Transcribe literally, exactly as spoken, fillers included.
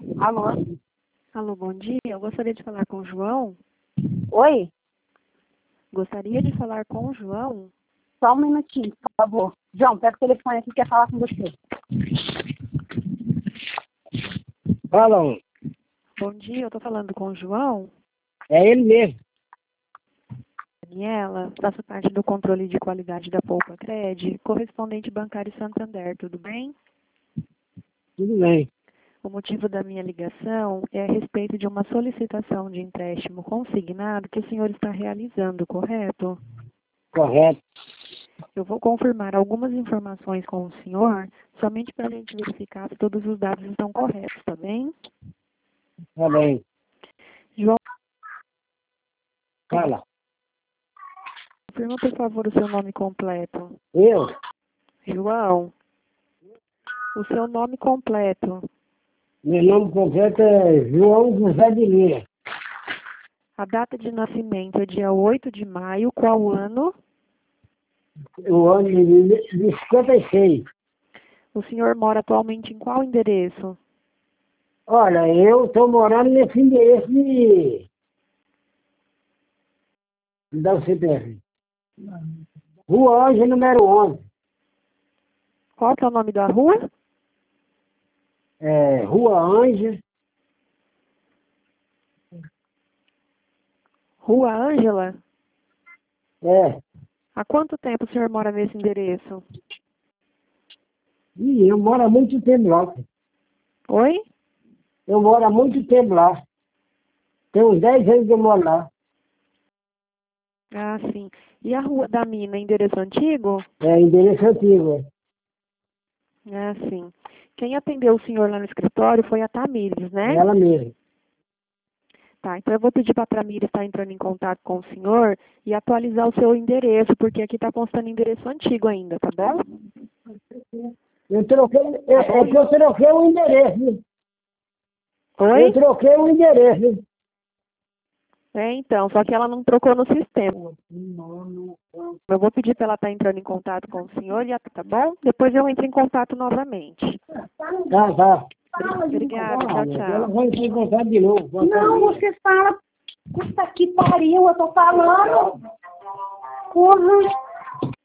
Alô? Alô, bom dia. Eu gostaria de falar com o João. Oi? Gostaria de falar com o João. Só um minutinho, por favor. João, pega o telefone aqui que quer falar com você. Fala, Bom dia, eu estou falando com o João. é ele mesmo. Daniela, faço parte do controle de qualidade da Poupa Cred, correspondente bancário Santander, tudo bem? Tudo bem. O motivo da minha ligação é a respeito de uma solicitação de empréstimo consignado que o senhor está realizando, correto? Correto. Eu vou confirmar algumas informações com o senhor, somente para a gente verificar se todos os dados estão corretos, tá bem? Tá bem. João, Fala. confirma, por favor, o seu nome completo. Eu? João, o seu nome completo. Meu nome completo é João José de Lira. A data de nascimento é dia oito de maio, qual ano? O ano de de cinquenta e seis. O senhor mora atualmente em qual endereço? Olha, eu estou morando nesse endereço de... Me dá o C P F. Rua Ângela, número onze. Qual que é o nome da rua? É, Rua Ângela. Rua Ângela? É. Há quanto tempo o senhor mora nesse endereço? E eu moro há muito tempo lá. Oi? Eu moro há muito tempo lá. Tem uns dez anos que eu moro lá. Ah, sim. E a Rua da Mina, endereço antigo? É, endereço antigo. Ah, sim. Quem atendeu o senhor lá no escritório foi a Tamires, É né? ela mesmo. Tá, então eu vou pedir para a Tamires estar entrando em contato com o senhor e atualizar o seu endereço, porque aqui está constando endereço antigo ainda, tá bom? Eu troquei, é, é que eu troquei o endereço. Oi? Eu troquei o endereço. É, então, só que ela não trocou no sistema. Eu vou pedir para ela estar entrando em contato com o senhor, e tá bom? Depois eu entro em contato novamente. Tá, tá. Obrigada, tchau, Ela tchau. vai entrar em contato de novo. Não, você fala. Puta que pariu, eu tô falando. Porra.